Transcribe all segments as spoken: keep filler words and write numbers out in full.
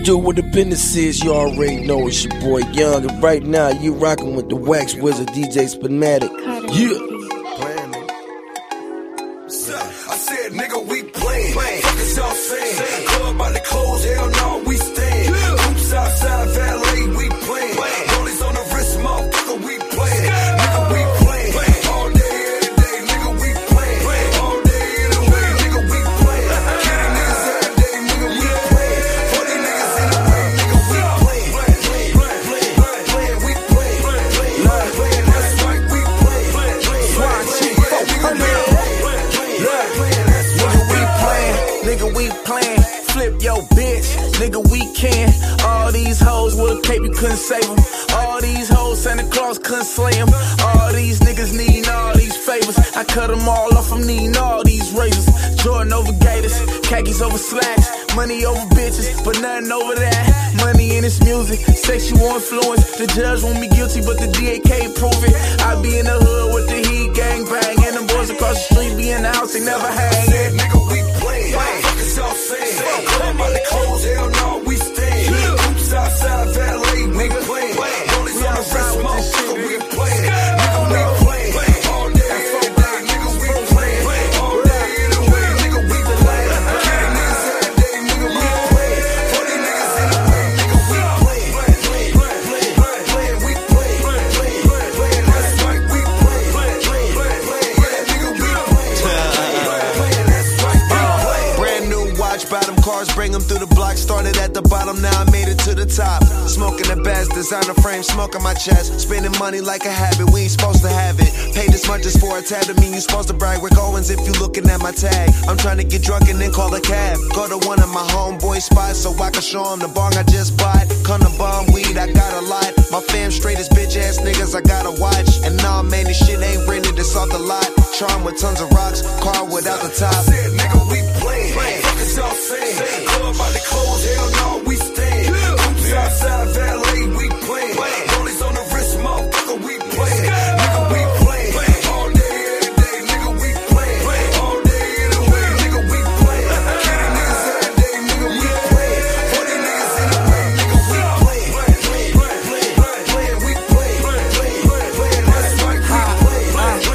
do what the business is, you already know it's your boy Young. And right now, you rocking with the Wax Wizard, D J Spinmatic. Yeah. I said, nigga, we playing. Fuck is y'all saying? Club about to close, hell no, we stand. Hoops outside, valet, we playing. Rollies on the wrist, motherfucker, we playing. Nigga, we playing. All day, every day, nigga, we playing. All day, every way, nigga, we playing. Killing niggas every day, nigga, we playing. forty niggas in the way, nigga, we playing. Playing, playing, we playing. Playing, that's right, we playing. Swat shit, nigga, we Nigga, we playin', flip your bitch, nigga, we can. All these hoes with a cape, you couldn't save them. All these hoes, Santa Claus couldn't slay them. All these niggas needin' all these favors. I cut them all off, I'm needin' all these razors. Jordan over Gators, khakis over slacks. Money over bitches, but nothing over that. Money in this music, sexual influence. The judge want me guilty, but the D A can't prove it. I be in the hood with the heat gang bang. And them boys across the street be in the house, they never hang. Nigga, we playing. Fuck is y'all saying? Club about to close, hell no, we stand. Hoops outside, valet, we playing. Rollies on the wrist, motherfucker, we playing. Nigga, we playing. All day, every day, nigga, we playing. All day, every way, nigga, we playing. Killing niggas every day, nigga, we playing. forty niggas in the way, nigga, we playing. Playing, playing, we playing. Playing, that's right, we playing. Playing, yeah, nigga, we playing. Playing, that's right, we playing. Brand new watch, buy them cars, bring them through the block. Started at the bottom, now I made it to the top. Smoking the best, designer frame, smoke on my chest. Spending money like a habit, we ain't supposed to have it. Paid this much just for a tab, to mean you supposed to brag. Rick Owens if you looking at my tag. I'm trying to get drunk and then call a cab. Go to one of my homeboy spots so I can show them the bong I just bought. Come to bomb weed, I got a lot. My fam straight as bitch ass niggas, I gotta watch. And nah, man, this shit ain't rented, it's off the lot. Charm with tons of rocks, car without the top. I said, nigga, we playing. Fuck is y'all saying? Club about to close, hell no, we stand. Hoops outside, valet, we playing. Rollies on the wrist, motherfucker, we playing. Nigga, we playing. All day, every day, nigga, we playing. All day, every way, nigga, we playing. Killing niggas every day, nigga, we playing. forty niggas in the way, nigga, we playing. Playing, playing, we playing. Playing, that's right, we playing.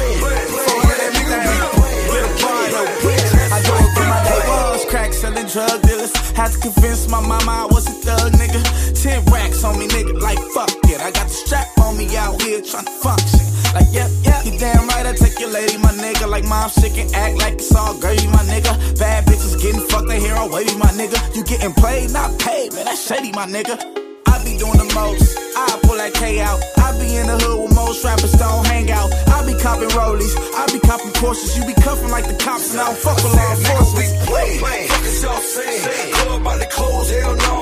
I do it for my day was crack selling drug dealers. Had to convince my mama I was a thug, nigga. Ten racks on me, nigga, like fuck it. I got the strap on me out here trying to function. Like, yep, yep, you damn right, I take your lady, my nigga. Like mom shit can act like it's all gravy, my nigga. Bad bitches getting fucked, they hear all wavy, my nigga. You getting played, not paid, man, that's shady, my nigga. I be doing the most, I pull that K out. I be in the hood where most rappers don't hang out. I be copping rollies, I be copping Porsches. You be cuffing like the cops and I don't fuck with law enforcement. We playing. Fuck is y'all saying? Club about to close, hell no,